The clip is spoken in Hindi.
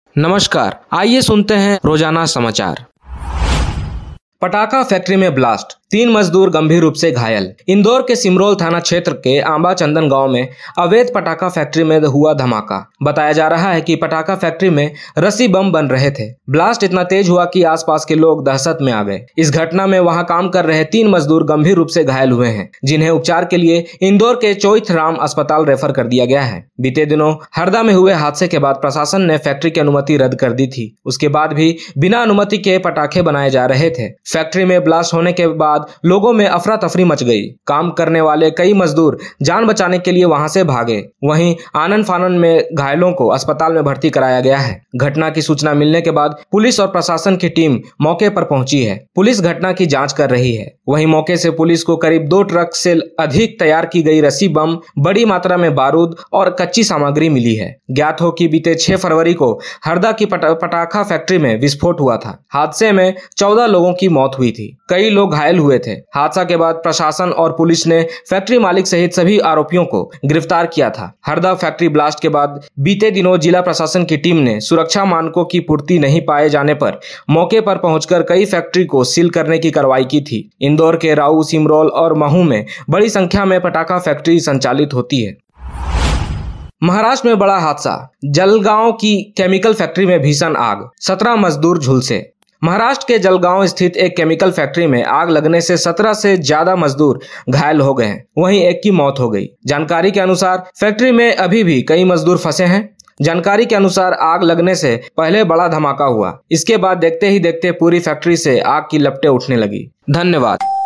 नमस्कार, आइए सुनते हैं रोजाना समाचार। पटाखा फैक्ट्री में ब्लास्ट, 3 मजदूर गंभीर रूप से घायल। इंदौर के सिमरोल थाना क्षेत्र के आंबा चंदन गांव में अवैध पटाखा फैक्ट्री में हुआ धमाका। बताया जा रहा है कि पटाखा फैक्ट्री में रस्सी बम बन रहे थे। ब्लास्ट इतना तेज हुआ कि आसपास के लोग दहशत में आ गए। इस घटना में वहां काम कर रहे 3 मजदूर गंभीर रूप से घायल हुए हैं, जिन्हें उपचार के लिए इंदौर के चोइथराम अस्पताल रेफर कर दिया गया है। बीते दिनों हरदा में हुए हादसे के बाद प्रशासन ने फैक्ट्री की अनुमति रद्द कर दी थी। उसके बाद भी बिना अनुमति के पटाखे बनाए जा रहे थे। फैक्ट्री में ब्लास्ट होने के बाद लोगों में अफरा तफरी मच गई। काम करने वाले कई मजदूर जान बचाने के लिए वहां से भागे। वहीं आनन फानन में घायलों को अस्पताल में भर्ती कराया गया है। घटना की सूचना मिलने के बाद पुलिस और प्रशासन की टीम मौके पर पहुंची है। पुलिस घटना की जांच कर रही है। वहीं मौके से पुलिस को करीब 2 ट्रक से अधिक तैयार की गई रस्सी बम, बड़ी मात्रा में बारूद और कच्ची सामग्री मिली है। ज्ञात हो कि बीते 6 फरवरी को हरदा की पटाखा फैक्ट्री में विस्फोट हुआ था। हादसे में 14 लोगों की मौत हुई थी। कई लोग घायल हुए थे। हादसा के बाद प्रशासन और पुलिस ने फैक्ट्री मालिक सहित सभी आरोपियों को गिरफ्तार किया था। हरदा फैक्ट्री ब्लास्ट के बाद बीते दिनों जिला प्रशासन की टीम ने सुरक्षा मानकों की पूर्ति नहीं पाए जाने पर मौके पर पहुंचकर कई फैक्ट्री को सील करने की कार्रवाई की थी। इंदौर के राऊ, सिमरोल और महू में बड़ी संख्या में पटाखा फैक्ट्री संचालित होती है। महाराष्ट्र में बड़ा हादसा, जलगांव की केमिकल फैक्ट्री में भीषण आग, 17 मजदूर झुलसे। महाराष्ट्र के जलगांव स्थित एक केमिकल फैक्ट्री में आग लगने से 17 से ज्यादा मजदूर घायल हो गए हैं। वहीं एक की मौत हो गई। जानकारी के अनुसार फैक्ट्री में अभी भी कई मजदूर फंसे हैं। जानकारी के अनुसार आग लगने से पहले बड़ा धमाका हुआ। इसके बाद देखते ही देखते पूरी फैक्ट्री से आग की लपटें उठने लगी। धन्यवाद।